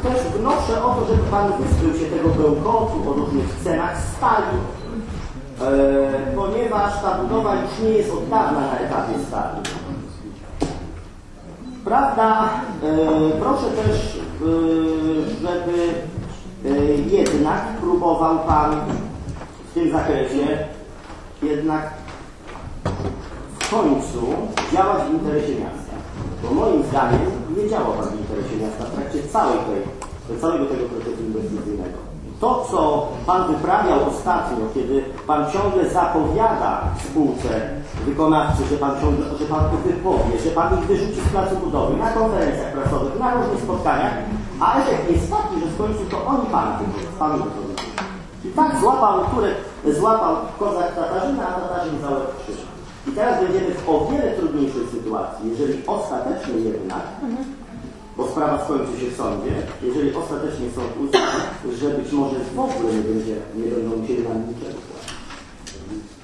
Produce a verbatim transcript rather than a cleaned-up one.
też wnoszę o to, żeby Pan wyzbył się tego bełkotu o różnych cenach stali, e, ponieważ ta budowa już nie jest od dawna na etapie stali. Prawda, e, proszę też, e, żeby e, jednak próbował Pan w tym zakresie jednak w końcu działać w interesie miasta. Bo moim zdaniem nie działał Pan w interesie miasta w trakcie całej tej, całego tego procesu inwestycyjnego. To, co Pan wyprawiał ostatnio, kiedy Pan ciągle zapowiada spółce wykonawcy, że Pan ciągle, że Pan to wypowie, że Pan ich wyrzuci z placu budowy, na konferencjach prasowych, na różnych spotkaniach, a efekt jest taki, że w końcu to oni Pana wypowiedzieli. I tak złapał Turek, złapał kozak Tatarzyna, a Tatarzyn za łeb krzyża. I teraz będziemy w o wiele trudniejszej sytuacji, jeżeli ostatecznie jednak, bo sprawa skończy się w sądzie, jeżeli ostatecznie sąd uzna, że być może w ogóle nie, będzie, nie będą musieli nam niczego płacić.